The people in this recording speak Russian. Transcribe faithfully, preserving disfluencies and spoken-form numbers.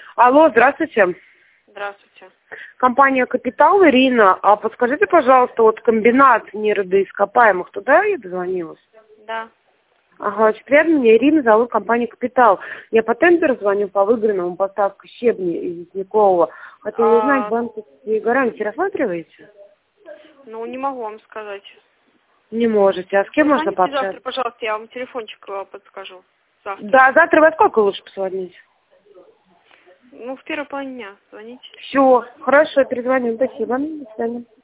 Алло, здравствуйте. Здравствуйте. Компания «Капитал», Ирина. А подскажите, пожалуйста, вот комбинат неродоископаемых, туда я дозвонилась? Да. Ага, очень приятно, меня Ирина зовут, компания «Капитал». Я по тендеру звоню по выигранному поставку щебня из Веснякового. Хотела узнать, А, банковские гарантии рассматриваете? ну, не могу вам сказать. Не можете. А с кем можно Позвоните завтра, пообщаться? пожалуйста, я вам телефончик э, подскажу. Завтра. Да, завтра во сколько лучше позвонить? Ну, в первой половине дня звоните. Все, хорошо, перезвоню. Спасибо. До свидания.